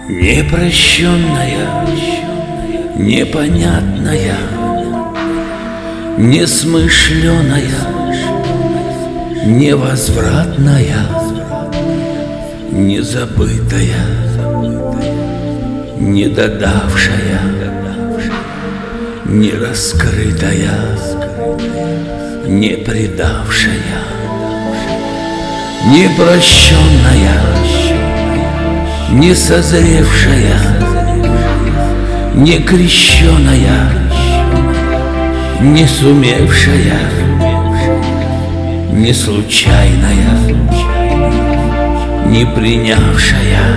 Непрощенная, непонятная, несмышленая, невозвратная, незабытая, недодавшая, нераскрытая, непредавшая, непрощенная, несозревшая, некрещеная, не сумевшая, не случайная, не принявшая,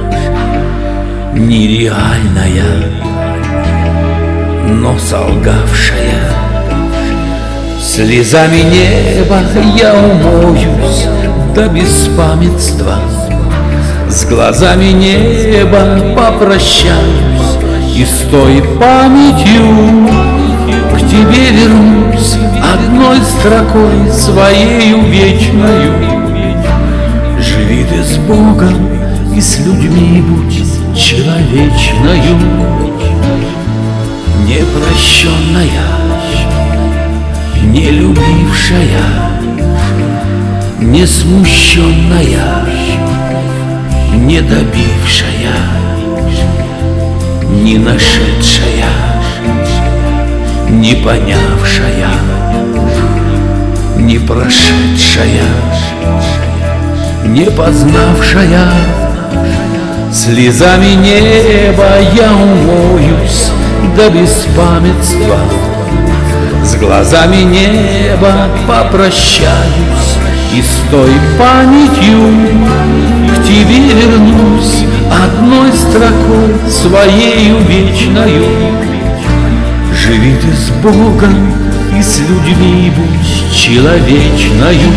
нереальная, но солгавшая. Слезами неба я умоюсь до беспамятства, с глазами неба попрощаюсь и с той памятью к тебе вернусь одной строкой своею вечною. Живи ты с Богом и с людьми будь человечною. Непрощенная, не любившая, не смущенная, не добившая, не нашедшая, не понявшая, не прошедшая, не познавшая. Слезами неба я умоюсь до беспамятства, с глазами неба попрощаюсь и с той памятью к тебе вернусь одной строкой своею вечною. Живи ты с Богом и с людьми будь человечною.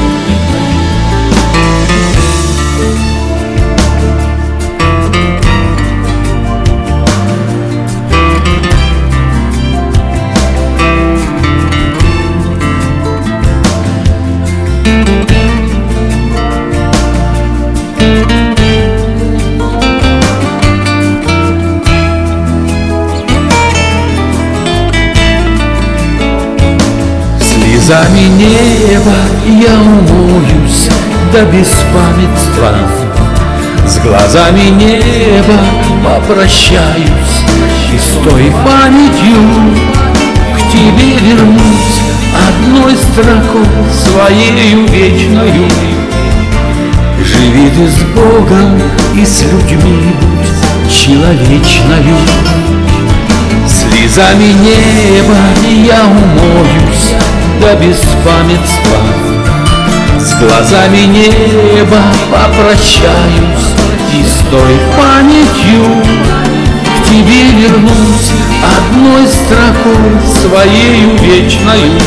Слезами неба я умоюсь до беспамятства, с глазами неба попрощаюсь и с той памятью к тебе вернусь одной строкой своею вечною. Живи ты с Богом и с людьми будь человечною. Слезами неба я умоюсь до беспамятства, с глазами неба попрощаюсь и с той памятью к тебе вернусь одной строкой своею вечною.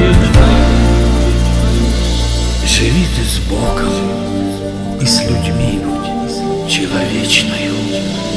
Живи ты с Богом и с людьми будь человечною.